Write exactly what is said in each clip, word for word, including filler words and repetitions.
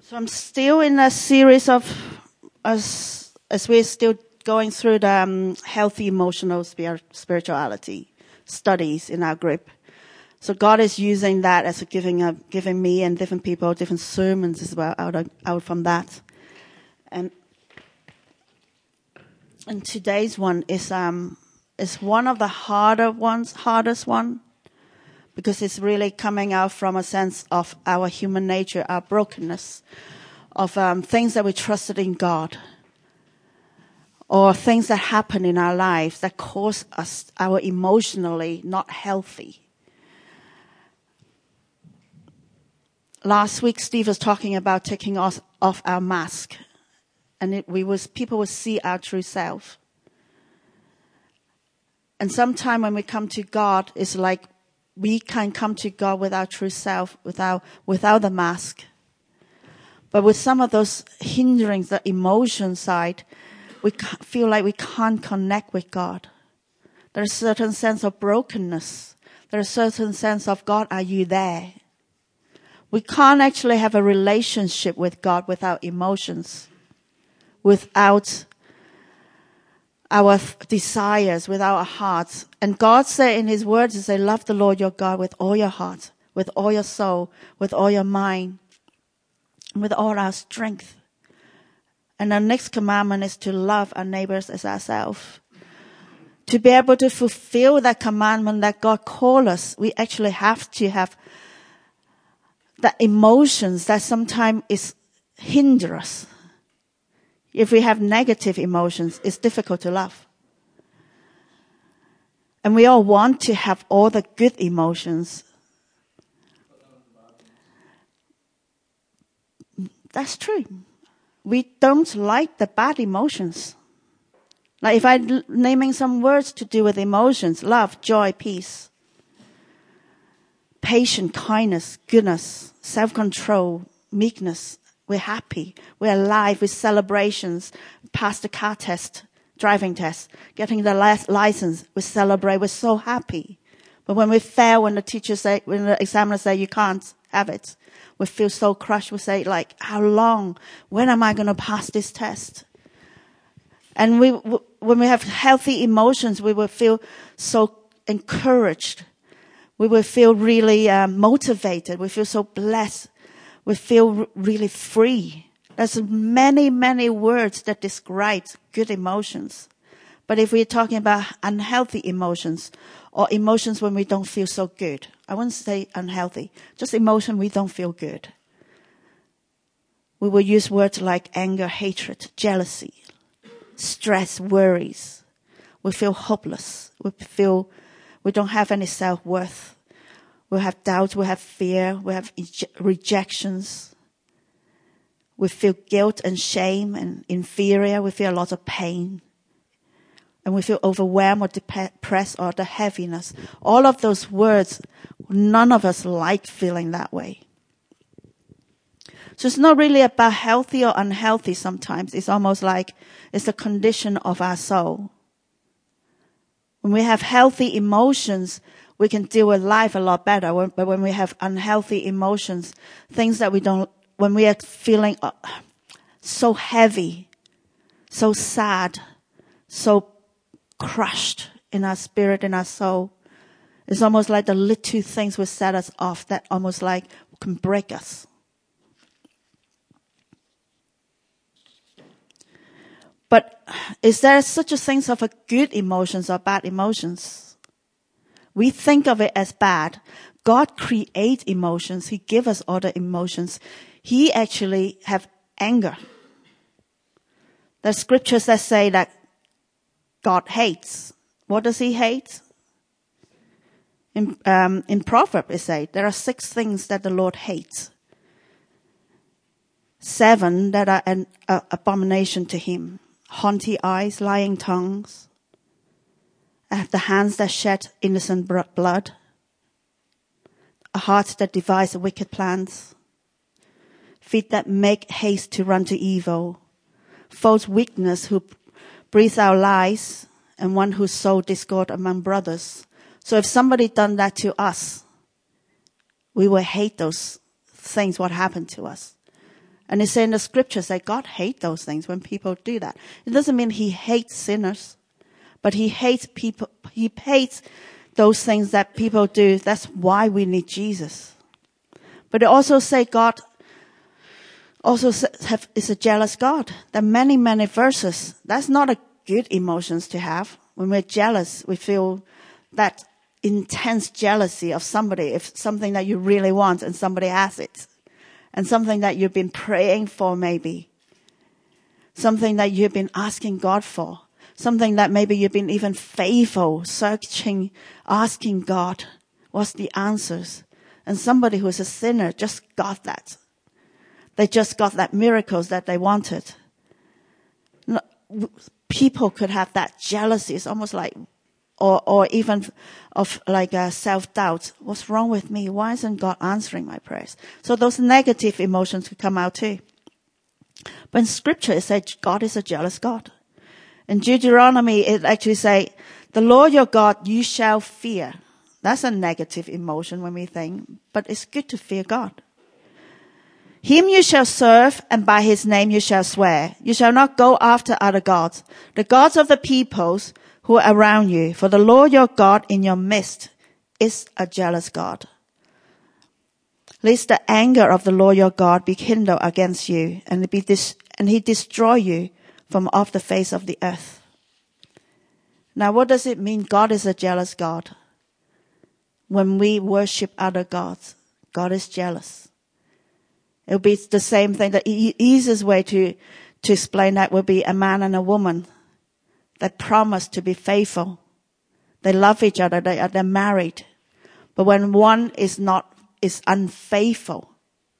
So I'm still in a series of, as as we're still going through the um, healthy emotional spir- spirituality studies in our group. So God is using that as a giving a, giving me and different people different sermons as well out of, out from that. And and today's one is um is one of the harder ones, hardest one, because it's really coming out from a sense of our human nature, our brokenness, of um, things that we trusted in God, or things that happen in our lives that cause us our emotionally not healthy. Last week, Steve was talking about taking off, off our mask, and it, we was people would see our true self. And sometimes when we come to God, it's like we can come to God with our true self, without without the mask. But with some of those hinderings, the emotion side, we feel like we can't connect with God. There's a certain sense of brokenness. There's a certain sense of, God, are you there? We can't actually have a relationship with God without emotions, without our desires, without our hearts. And God said in his words, he said, love the Lord your God with all your heart, with all your soul, with all your mind, with all our strength. And our next commandment is to love our neighbors as ourselves. To be able to fulfill that commandment that God called us, we actually have to have the emotions that sometimes is hinder us. If we have negative emotions, it's difficult to love. And we all want to have all the good emotions. That's true. We don't like the bad emotions. Like if I'm naming some words to do with emotions, love, joy, peace, patience, kindness, goodness, self-control, meekness. We're happy. We're alive with celebrations. Pass the car test, driving test, getting the license. We celebrate. We're so happy. But when we fail, when the teacher say, when the examiner say you can't have it, we feel so crushed. We say, like, how long? When am I going to pass this test? And we, when we have healthy emotions, we will feel so encouraged. We will feel really uh, motivated. We feel so blessed. We feel r- really free. There's many, many words that describe good emotions. But if we're talking about unhealthy emotions, or emotions when we don't feel so good, I wouldn't say unhealthy, just emotion we don't feel good. We will use words like anger, hatred, jealousy, stress, worries. We feel hopeless. We feel we don't have any self-worth. We have doubts, we have fear, we have rejections. We feel guilt and shame and inferior. We feel a lot of pain. And we feel overwhelmed or depressed or the heaviness. All of those words, none of us like feeling that way. So it's not really about healthy or unhealthy sometimes. It's almost like it's a condition of our soul. When we have healthy emotions, we can deal with life a lot better. But when we have unhealthy emotions, things that we don't, when we are feeling so heavy, so sad, so crushed in our spirit, in our soul, it's almost like the little things will set us off that almost like can break us. But is there such a thing of a good emotions or bad emotions? We think of it as bad. God creates emotions. He gives us all the emotions. He actually have anger. There's scriptures that say that God hates. What does he hate? In, um, in Proverbs it says there are six things that the Lord hates. Seven that are an uh, abomination to him. Haughty eyes, lying tongues, the hands that shed innocent blood, a heart that devises wicked plans, feet that make haste to run to evil, false witness who breathe out lies, and one who sow discord among brothers. So if somebody done that to us, we will hate those things, what happened to us. And it's in the scriptures that God hates those things when people do that. It doesn't mean he hates sinners, but he hates people, he hates those things that people do. That's why we need Jesus. But it also say God also have, is a jealous God. There are many, many verses. That's not a good emotions to have. When we're jealous, we feel that intense jealousy of somebody, if something that you really want and somebody has it. And something that you've been praying for maybe. Something that you've been asking God for. Something that maybe you've been even faithful, searching, asking God, what's the answers? And somebody who's a sinner just got that. They just got that miracles that they wanted. People could have that jealousy. It's almost like, or, or even of like a self-doubt. What's wrong with me? Why isn't God answering my prayers? So those negative emotions could come out too. But in scripture, it says God is a jealous God. In Deuteronomy, it actually says, the Lord your God you shall fear. That's a negative emotion when we think, but it's good to fear God. Him you shall serve, and by his name you shall swear. You shall not go after other gods, the gods of the peoples who are around you. For the Lord your God in your midst is a jealous God. Lest the anger of the Lord your God be kindled against you, and, be dis- and he destroy you from off the face of the earth. Now what does it mean God is a jealous God? When we worship other gods, God is jealous. It will be the same thing. The e- easiest way to, to explain that would be a man and a woman that promise to be faithful. They love each other. They are, they're married. But when one is not, is unfaithful,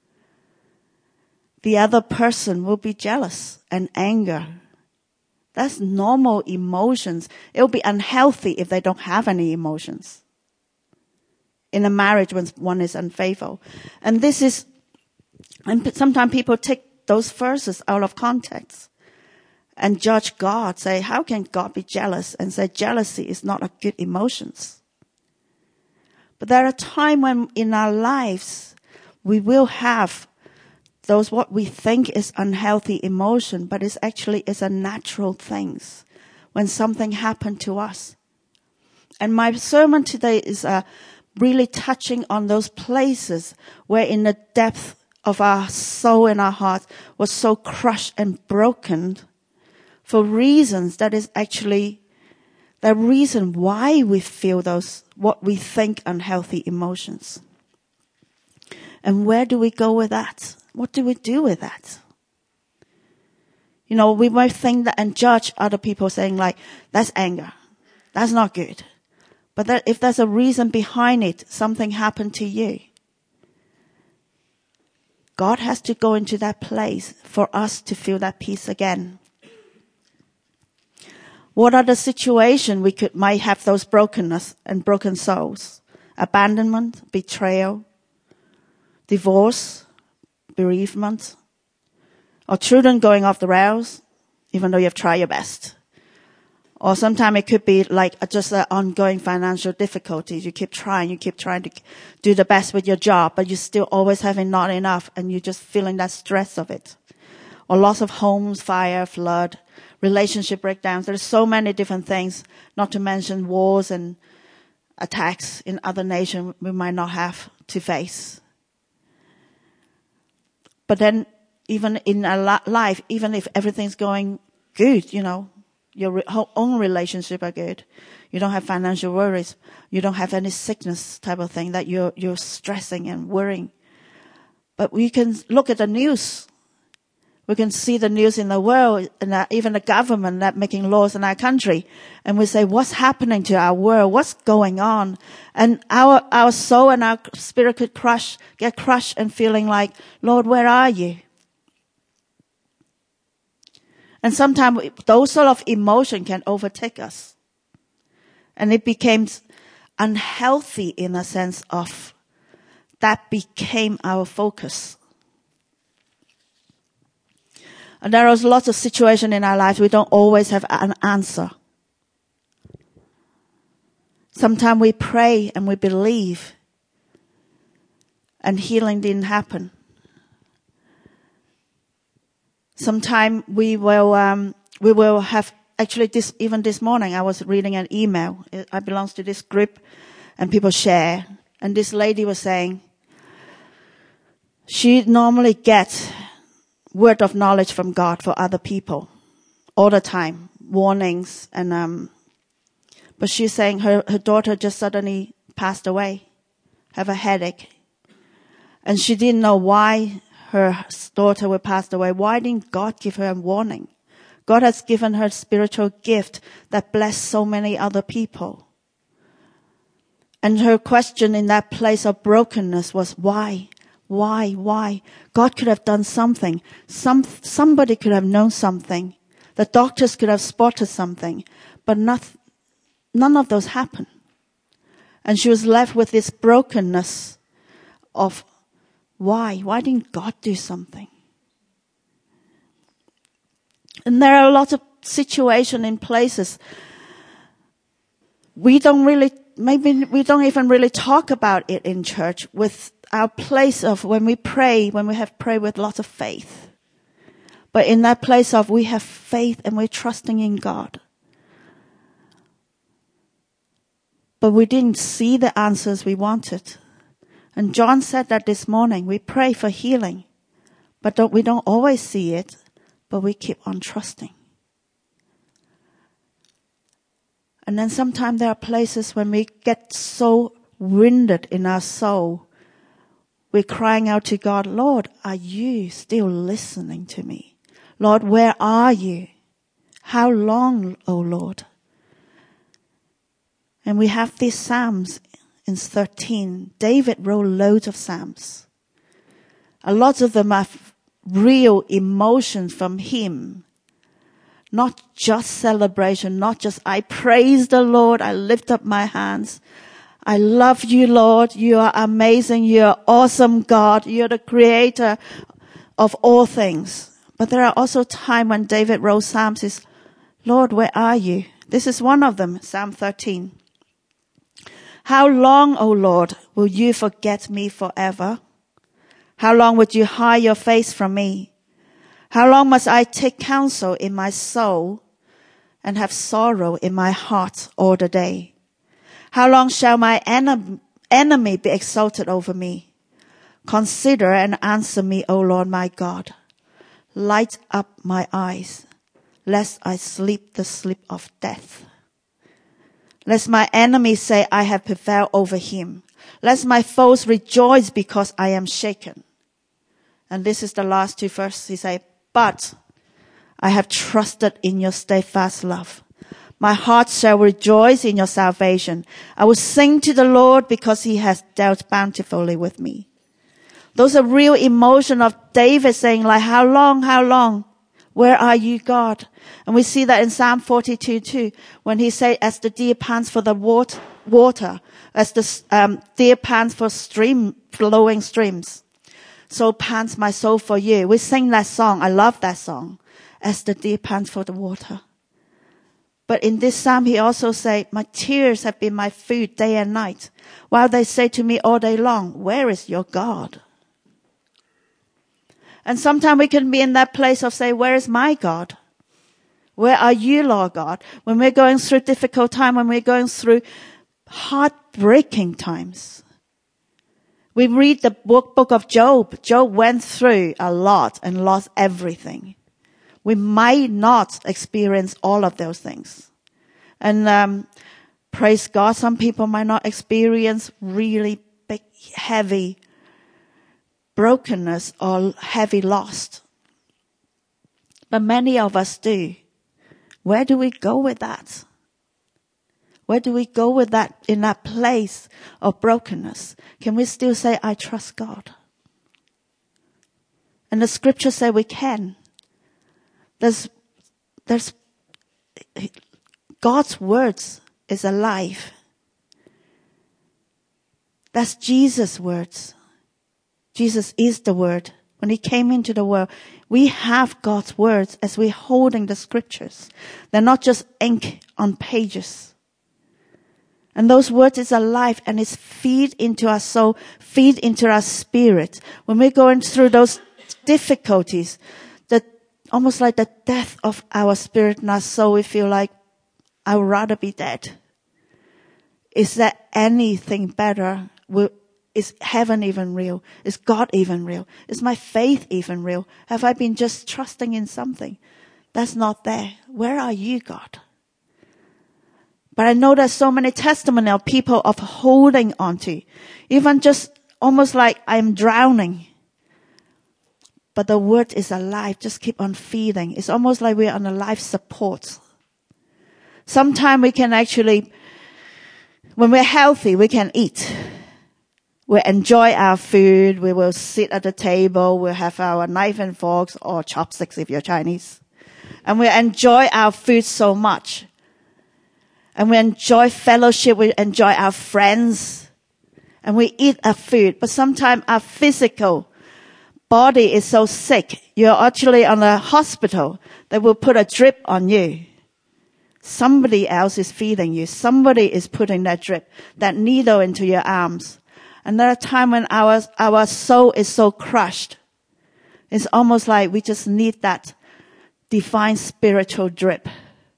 the other person will be jealous and anger. That's normal emotions. It will be unhealthy if they don't have any emotions. In a marriage when one is unfaithful. And this is, and sometimes people take those verses out of context and judge God, say, how can God be jealous? And say jealousy is not a good emotions. But there are times when in our lives we will have those what we think is unhealthy emotion, but it's actually is a natural things when something happened to us. And my sermon today is uh, really touching on those places where in the depth of our soul and our heart was so crushed and broken for reasons that is actually the reason why we feel those, what we think unhealthy emotions. And where do we go with that? What do we do with that? You know, we might think that and judge other people saying like, that's anger. That's not good. But that if there's a reason behind it, something happened to you. God has to go into that place for us to feel that peace again. What are the situations we could might have those brokenness and broken souls? Abandonment, betrayal, divorce, bereavement, or children going off the rails, even though you've tried your best. Or sometimes it could be like just an ongoing financial difficulties. You keep trying, you keep trying to do the best with your job, but you're still always having not enough, and you're just feeling that stress of it. Or loss of homes, fire, flood, relationship breakdowns. There's so many different things, not to mention wars and attacks in other nations we might not have to face. But then even in a life, even if everything's going good, you know, your own relationship are good. You don't have financial worries. You don't have any sickness type of thing that you're, you're stressing and worrying. But we can look at the news. We can see the news in the world and even the government that making laws in our country. And we say, what's happening to our world? What's going on? And our, our soul and our spirit could crush, get crushed and feeling like, Lord, where are you? And sometimes those sort of emotion can overtake us. And it became unhealthy in a sense of that became our focus. And there are lots of situations in our lives we don't always have an answer. Sometimes we pray and we believe and healing didn't happen. sometime we will, um, we will have, actually this, even this morning I was reading an email. I belong to this group and people share. And this lady was saying, she normally gets word of knowledge from God for other people all the time, warnings. And um, but she's saying her, her daughter just suddenly passed away, have a headache. And she didn't know why her daughter would pass away. Why didn't God give her a warning? God has given her a spiritual gift that blessed so many other people. And her question in that place of brokenness was, why? Why? Why? God could have done something. Some, somebody could have known something. The doctors could have spotted something. But not, none of those happened. And she was left with this brokenness of why? Why didn't God do something? And there are a lot of situations in places we don't really, maybe we don't even really talk about it in church with our place of when we pray, when we have prayed with lots of faith. But in that place of we have faith and we're trusting in God. But we didn't see the answers we wanted. And John said that this morning. We pray for healing, but don't, we don't always see it, but we keep on trusting. And then sometimes there are places when we get so wounded in our soul, we're crying out to God, Lord, are you still listening to me? Lord, where are you? How long, O Lord? And we have these Psalms in thirteen. David wrote loads of Psalms. A lot of them are real emotions from him. Not just celebration, not just I praise the Lord, I lift up my hands. I love you, Lord. You are amazing. You are awesome, God. You're the creator of all things. But there are also times when David wrote Psalms, is, Lord, where are you? This is one of them, Psalm thirteen. How long, O Lord, will you forget me forever? How long would you hide your face from me? How long must I take counsel in my soul and have sorrow in my heart all the day? How long shall my en- enemy be exalted over me? Consider and answer me, O Lord my God. Light up my eyes, lest I sleep the sleep of death. Lest my enemies say, I have prevailed over him. Lest my foes rejoice because I am shaken. And this is the last two verses. He says, but I have trusted in your steadfast love. My heart shall rejoice in your salvation. I will sing to the Lord because he has dealt bountifully with me. Those are real emotion of David saying like, how long, how long? Where are you, God? And we see that in Psalm forty-two too, when he said, as the deer pants for the water, water as the um, deer pants for stream, flowing streams, so pants my soul for you. We sing that song. I love that song. As the deer pants for the water. But in this psalm, he also said, my tears have been my food day and night, while they say to me all day long, where is your God? And sometimes we can be in that place of say, where is my God? Where are you, Lord God? When we're going through difficult time, when we're going through heartbreaking times. We read the book, book of Job. Job went through a lot and lost everything. We might not experience all of those things. And um, praise God, some people might not experience really big, heavy brokenness or heavy loss. But many of us do. Where do we go with that? Where do we go with that in that place of brokenness? Can we still say, I trust God? And the scriptures say we can. There's, there's, God's words is alive. That's Jesus' words. Jesus is the word. When he came into the world, we have God's words as we're holding the scriptures. They're not just ink on pages. And those words is alive and it's feed into our soul, feed into our spirit. When we're going through those difficulties, the almost like the death of our spirit and our soul. We feel like, I would rather be dead. Is there anything better? Will, is heaven even real? Is God even real? Is my faith even real? Have I been just trusting in something that's not there? Where are you, God? But I know there's so many testimony of people of holding on to, even just almost like I'm drowning. But the word is alive. Just keep on feeding. It's almost like we're on a life support. Sometimes we can actually, when we're healthy, we can eat. We enjoy our food. We will sit at the table. We'll have our knife and forks or chopsticks if you're Chinese. And we enjoy our food so much. And we enjoy fellowship. We enjoy our friends. And we eat our food. But sometimes our physical body is so sick. You're actually on a hospital. They will put a drip on you. Somebody else is feeding you. Somebody is putting that drip, that needle into your arms. And there are times when our, our soul is so crushed. It's almost like we just need that divine spiritual drip.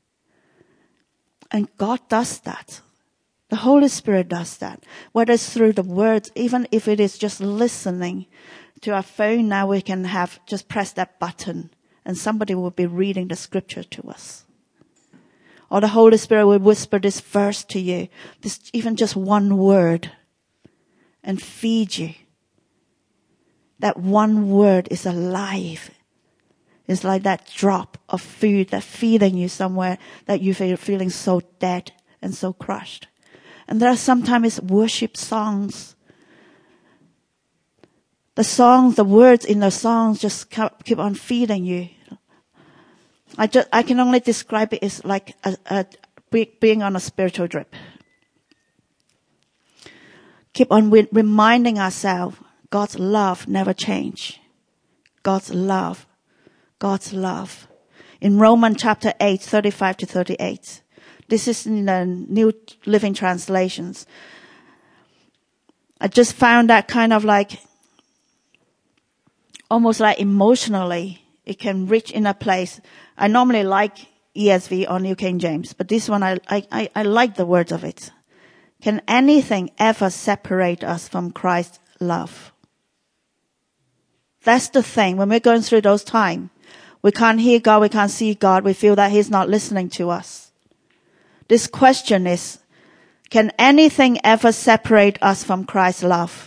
And God does that. The Holy Spirit does that. Whether it's through the words, even if it is just listening to our phone, now we can have, just press that button and somebody will be reading the scripture to us. Or the Holy Spirit will whisper this verse to you, this even just one word, and feed you. That one word is alive. It's like that drop of food that's feeding you somewhere that you feel feeling so dead and so crushed. And there are sometimes worship songs. The songs, the words in the songs just keep on feeding you. I just, I can only describe it as like a, a, being on a spiritual drip. Keep on re- reminding ourselves, God's love never changes. God's love. God's love. In Romans chapter eight, thirty-five to thirty-eight. This is in the New Living Translations. I just found that kind of like, almost like emotionally, it can reach in a place. I normally like E S V or New King James, but this one I, I, I like the words of it. Can anything ever separate us from Christ's love? That's the thing. When we're going through those times, we can't hear God, we can't see God, we feel that He's not listening to us. This question is, can anything ever separate us from Christ's love?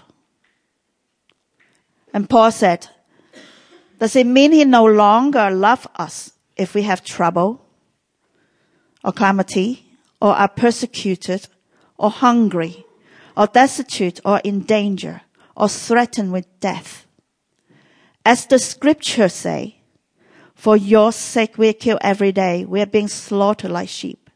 And Paul said, does it mean He no longer loves us if we have trouble or calamity or are persecuted or hungry or destitute or in danger or threatened with death? As the scriptures say, for your sake we are killed every day. We are being slaughtered like sheep.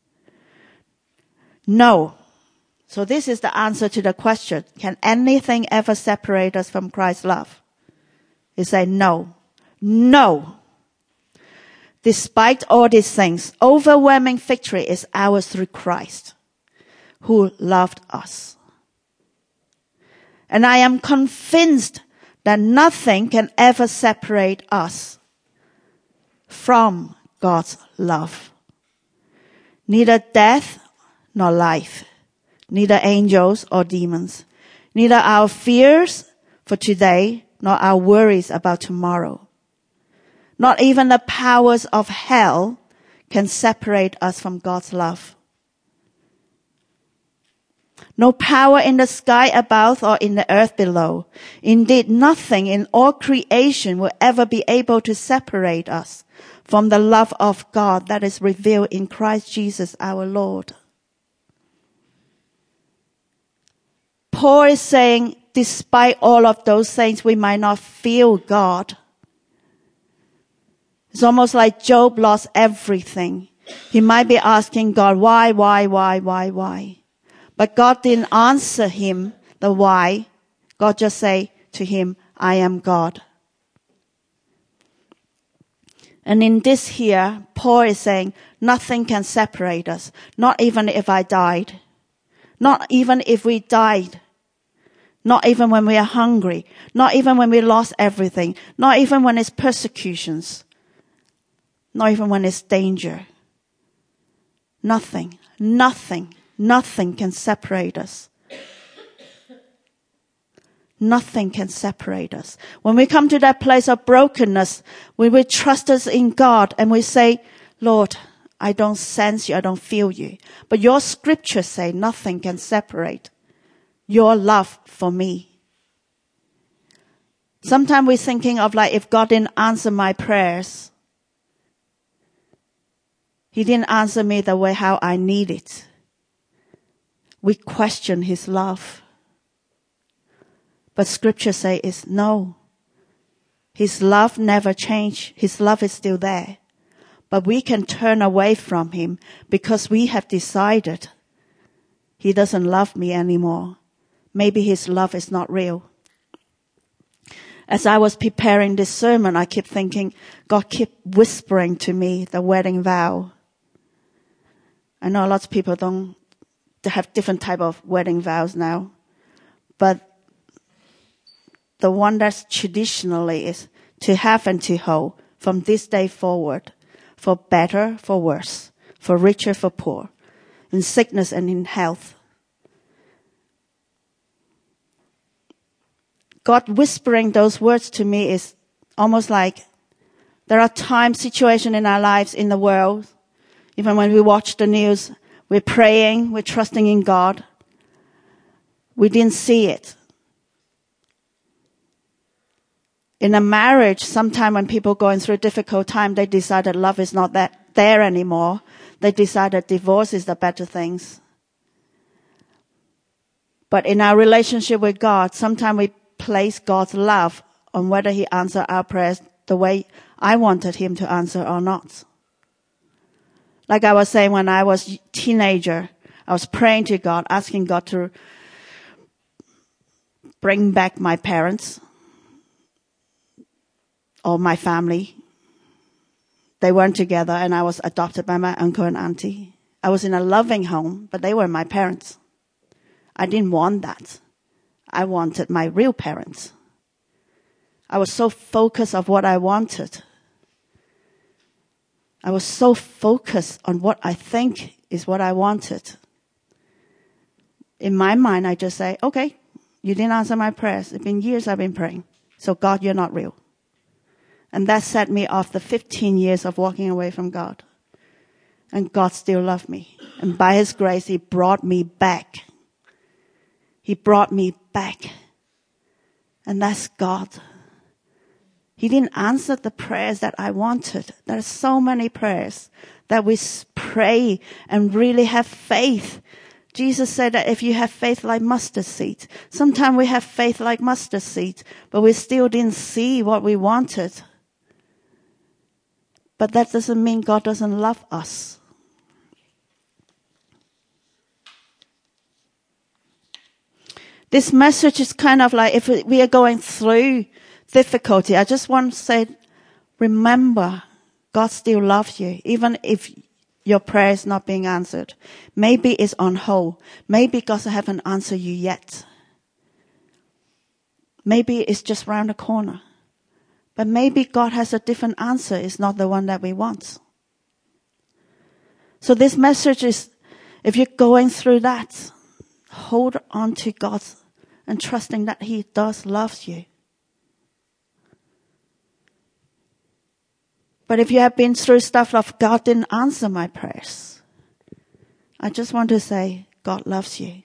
No. So this is the answer to the question. Can anything ever separate us from Christ's love? He said no. No. Despite all these things, overwhelming victory is ours through Christ, who loved us. And I am convinced that nothing can ever separate us from God's love. Neither death nor life, neither angels or demons, neither our fears for today nor our worries about tomorrow. Not even the powers of hell can separate us from God's love. No power in the sky above or in the earth below. Indeed, nothing in all creation will ever be able to separate us from the love of God that is revealed in Christ Jesus our Lord. Paul is saying, despite all of those things, we might not feel God. It's almost like Job lost everything. He might be asking God, why, why, why, why, why? But God didn't answer him the why. God just said to him, I am God. And in this here, Paul is saying, nothing can separate us. Not even if I died. Not even if we died. Not even when we are hungry. Not even when we lost everything. Not even when it's persecutions. Not even when it's danger. Nothing, nothing, nothing can separate us. Nothing can separate us. When we come to that place of brokenness, when we trust us in God and we say, Lord, I don't sense you, I don't feel you. But your scriptures say nothing can separate your love for me. Sometimes we're thinking of like, if God didn't answer my prayers, He didn't answer me the way how I need it. We question His love. But scripture say is no. His love never changed. His love is still there. But we can turn away from Him because we have decided He doesn't love me anymore. Maybe His love is not real. As I was preparing this sermon, I kept thinking, God kept whispering to me the wedding vow. I know lots of people don't they have different type of wedding vows now. But the one that's traditionally is to have and to hold from this day forward, for better, for worse, for richer, for poor, in sickness and in health. God whispering those words to me is almost like there are times, situations in our lives, in the world, even when we watch the news, we're praying, we're trusting in God. We didn't see it. In a marriage, sometime when people are going through a difficult time, they decide that love is not that there anymore. They decide that divorce is the better things. But in our relationship with God, sometimes we place God's love on whether He answers our prayers the way I wanted Him to answer or not. Like I was saying, when I was a teenager, I was praying to God, asking God to bring back my parents or my family. They weren't together, and I was adopted by my uncle and auntie. I was in a loving home, but they were my parents. I didn't want that. I wanted my real parents. I was so focused on what I wanted. I was so focused on what I think is what I wanted. In my mind, I just say, okay, you didn't answer my prayers. It's been years I've been praying. So God, you're not real. And that set me off the fifteen years of walking away from God. And God still loved me. And by His grace, He brought me back. He brought me back. And that's God. He didn't answer the prayers that I wanted. There are so many prayers that we pray and really have faith. Jesus said that if you have faith like mustard seed, sometimes we have faith like mustard seed, but we still didn't see what we wanted. But that doesn't mean God doesn't love us. This message is kind of like if we are going through difficulty, I just want to say, remember, God still loves you, even if your prayer is not being answered. Maybe it's on hold. Maybe God hasn't answered you yet. Maybe it's just around the corner. But maybe God has a different answer. It's not the one that we want. So this message is, if you're going through that, hold on to God and trusting that He does love you. But if you have been through stuff of God didn't answer my prayers, I just want to say, God loves you.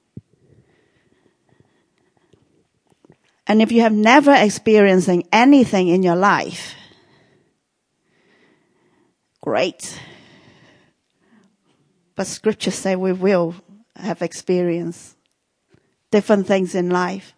And if you have never experienced anything in your life, great. But scriptures say we will have experienced different things in life.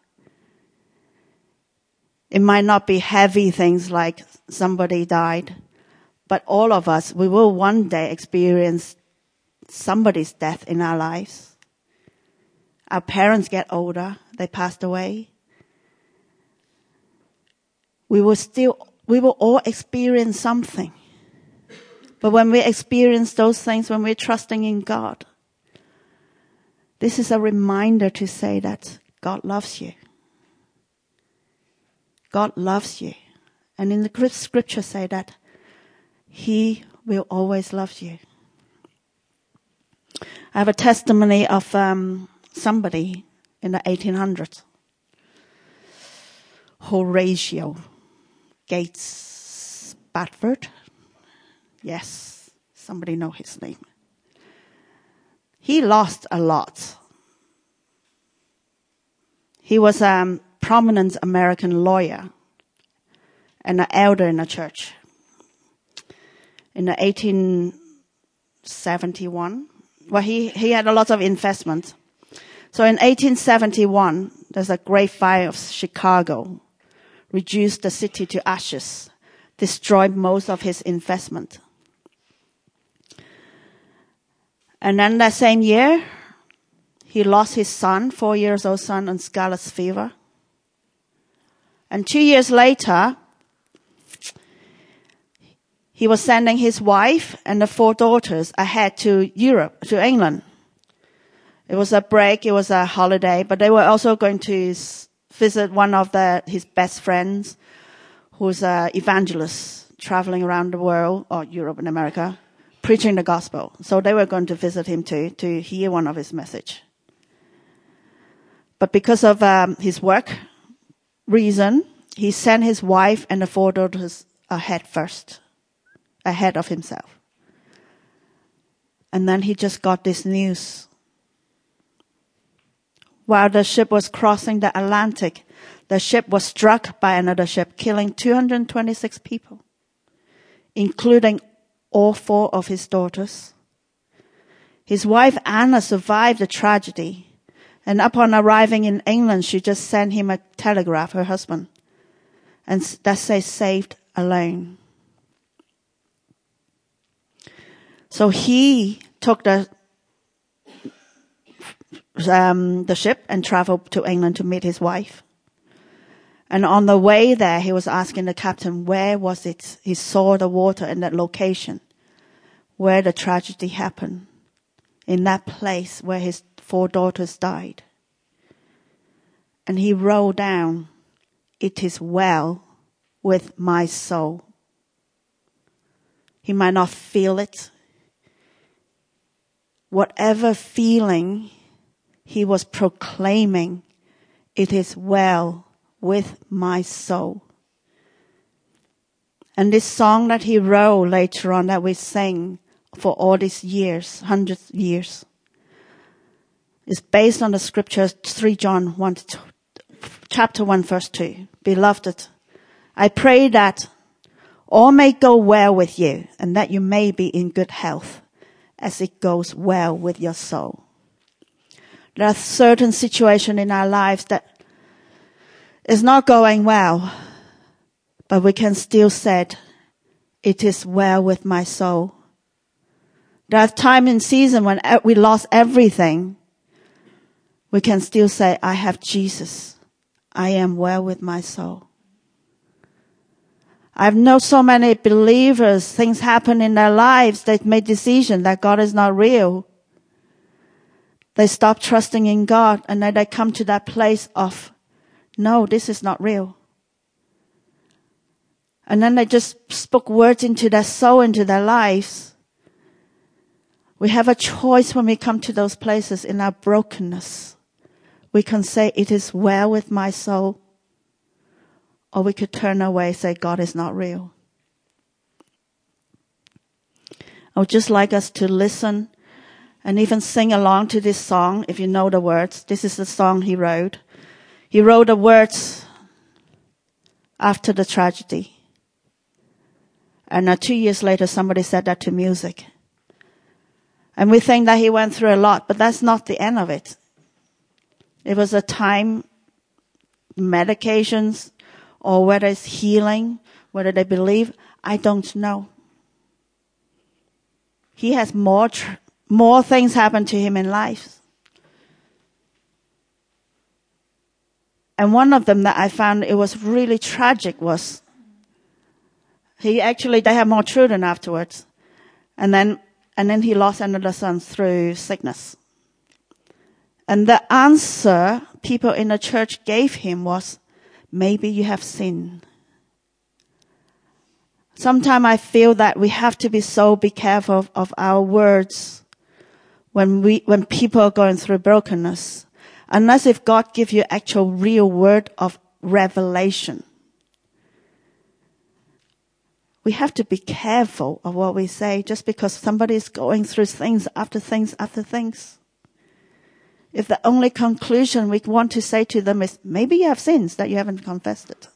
It might not be heavy things like somebody died, but all of us, we will one day experience somebody's death in our lives. Our parents get older, they passed away. We will still, we will all experience something. But when we experience those things, when we're trusting in God, this is a reminder to say that God loves you. God loves you. And in the scripture say that He will always love you. I have a testimony of um, somebody in the eighteen hundreds. Horatio Gates Spafford. Yes, somebody know his name. He lost a lot. He was a prominent American lawyer and an elder in the church. In the eighteen seventy-one, well, he, he had a lot of investment. So in eighteen seventy-one, there's a great fire of Chicago, reduced the city to ashes, destroyed most of his investment. And then that same year, he lost his son, four years old son, on scarlet fever. And two years later, he was sending his wife and the four daughters ahead to Europe, to England. It was a break, it was a holiday, but they were also going to visit one of the, his best friends, who's an evangelist traveling around the world, or Europe and America, preaching the gospel. So they were going to visit him too, to hear one of his message. But because of um, his work reason, he sent his wife and the four daughters ahead first, ahead of himself. And then he just got this news. While the ship was crossing the Atlantic, the ship was struck by another ship, killing two hundred twenty-six people, including all four of his daughters. His wife Anna survived the tragedy, and upon arriving in England, she just sent him a telegraph, her husband, and that says saved alone. So he took the um, the ship and traveled to England to meet his wife. And on the way there, he was asking the captain, where was it? He saw the water in that location where the tragedy happened, in that place where his four daughters died. And he wrote down, it is well with my soul. He might not feel it. Whatever feeling he was proclaiming, it is well with my soul. And this song that he wrote later on that we sang for all these years, hundreds of years, is based on the scriptures, three John one, chapter one, verse two. Beloved, I pray that all may go well with you and that you may be in good health as it goes well with your soul. There are certain situations in our lives that is not going well, but we can still say, it is well with my soul. There are times in season when we lost everything. We can still say, I have Jesus. I am well with my soul. I've known so many believers, things happen in their lives, they've made decisions that God is not real. They stop trusting in God and then they come to that place of, no, this is not real. And then they just spoke words into their soul, into their lives. We have a choice when we come to those places in our brokenness. We can say, it is well with my soul. Or we could turn away and say, God is not real. I would just like us to listen and even sing along to this song, if you know the words. This is the song he wrote. He wrote the words after the tragedy. And uh, two years later, somebody said that to music. And we think that he went through a lot, but that's not the end of it. It was a time, medications, or whether it's healing, whether they believe, I don't know. He has more, tr- more things happen to him in life. And one of them that I found it was really tragic was he actually, they had more children afterwards. And then, and then he lost another son through sickness. And the answer people in the church gave him was, maybe you have sinned. Sometimes I feel that we have to be so be careful of, of our words when we when people are going through brokenness. Unless if God gives you actual real word of revelation. We have to be careful of what we say just because somebody is going through things after things after things. If the only conclusion we want to say to them is, maybe you have sins that you haven't confessed it.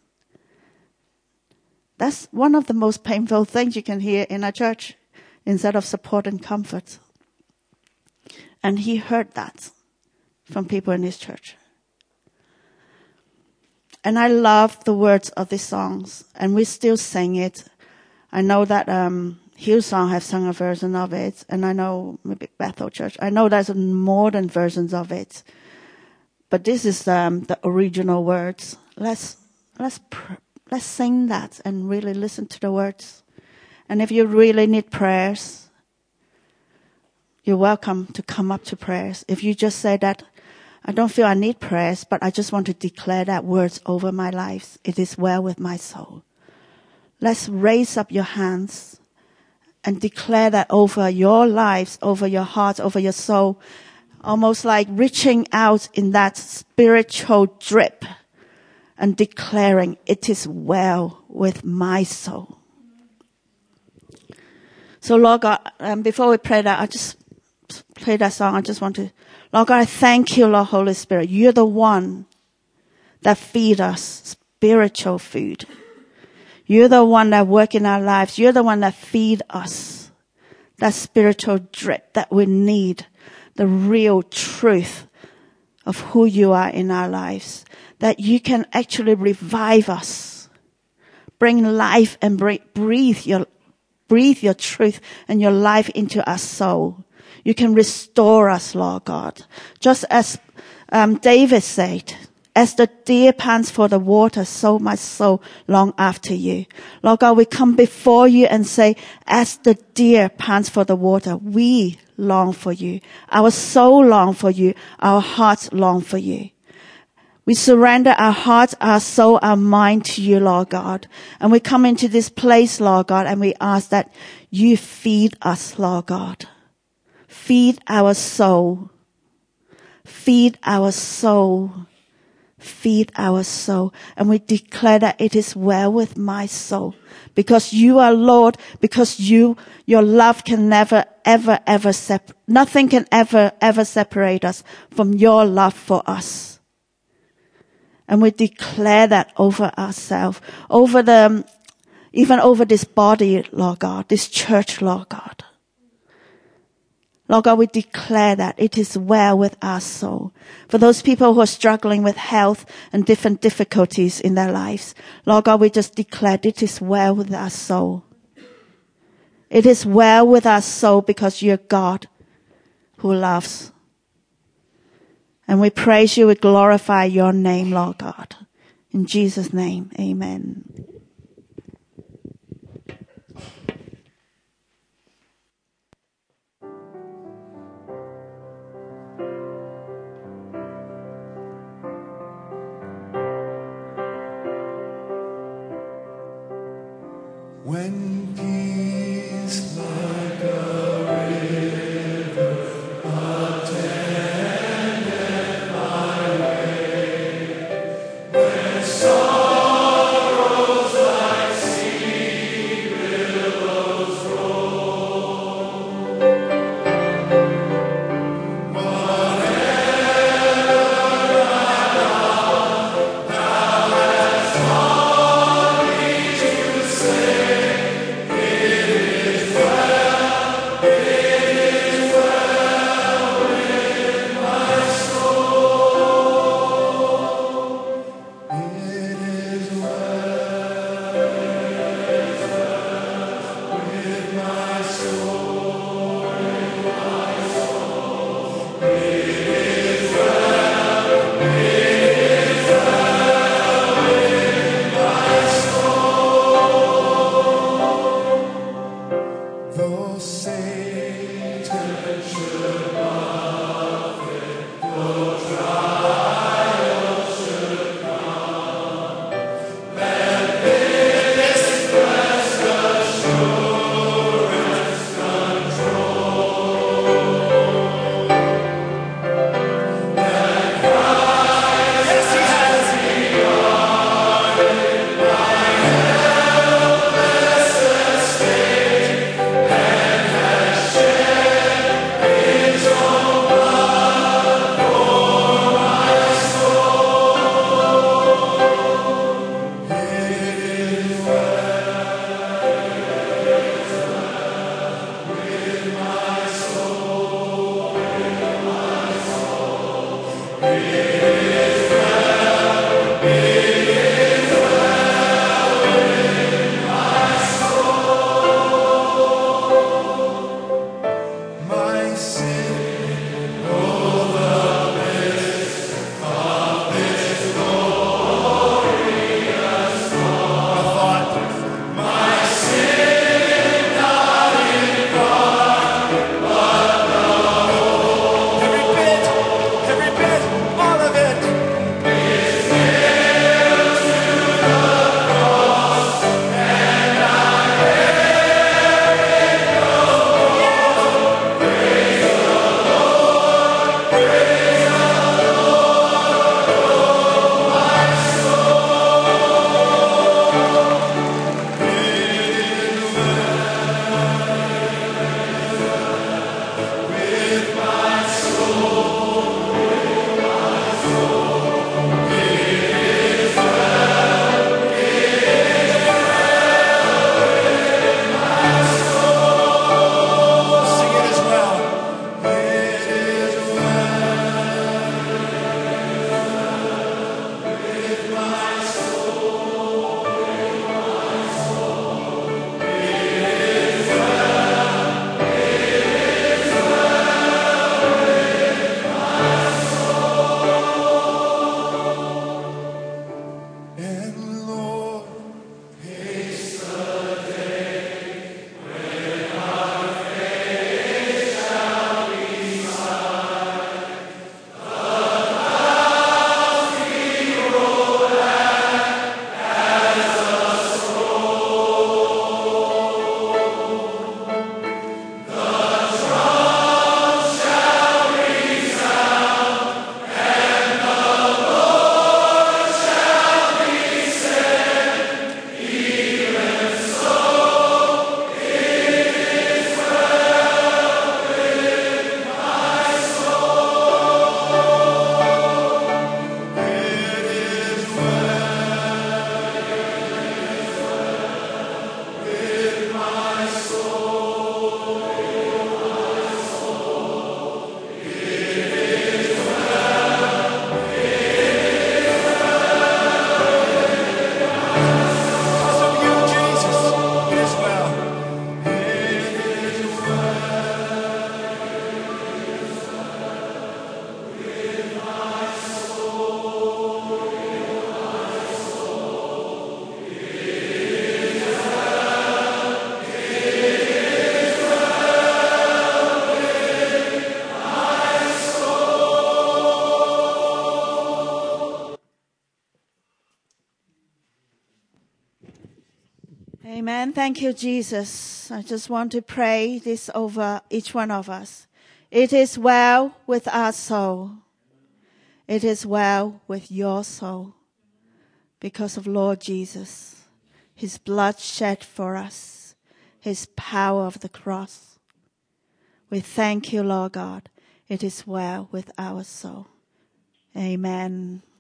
That's one of the most painful things you can hear in a church instead of support and comfort. And he heard that from people in his church. And I love the words of these songs, and we still sing it. I know that um, Hillsong have sung a version of it, and I know maybe Bethel Church. I know there's modern versions of it, but this is um, the original words. Let's let's pr- let's sing that and really listen to the words. And if you really need prayers, you're welcome to come up to prayers. If you just say that, I don't feel I need prayers, but I just want to declare that words over my life. It is well with my soul. Let's raise up your hands and declare that over your lives, over your heart, over your soul, almost like reaching out in that spiritual drip and declaring, it is well with my soul. So Lord God, um, before we pray that, I just play that song. I just want to, Lord God, I thank you, Lord Holy Spirit. You're the one that feed us spiritual food. You're the one that work in our lives. You're the one that feed us that spiritual drip that we need, the real truth of who you are in our lives, that you can actually revive us, bring life and breathe your, breathe your truth and your life into our soul. You can restore us, Lord God. Just as um, David said, as the deer pants for the water, so my soul long after you. Lord God, we come before you and say, as the deer pants for the water, we long for you. Our soul long for you. Our hearts long for you. We surrender our heart, our soul, our mind to you, Lord God. And we come into this place, Lord God, and we ask that you feed us, Lord God. Feed our soul. Feed our soul. Feed our soul. And we declare that it is well with my soul. Because you are Lord, because you, your love can never, ever, ever separate, nothing can ever, ever separate us from your love for us. And we declare that over ourselves, over the, even over this body, Lord God, this church, Lord God. Lord God, we declare that it is well with our soul. For those people who are struggling with health and different difficulties in their lives, Lord God, we just declare it is well with our soul. It is well with our soul because you're God who loves. And we praise you, we glorify your name, Lord God. In Jesus' name, amen. When peace like a river attendeth my way, when sorrows like sea billows roll, whatever thou hast taught me to say, it is well. Amen. Thank you, Jesus. I just want to pray this over each one of us. It is well with our soul. It is well with your soul because of Lord Jesus, his blood shed for us, his power of the cross. We thank you, Lord God. It is well with our soul. Amen.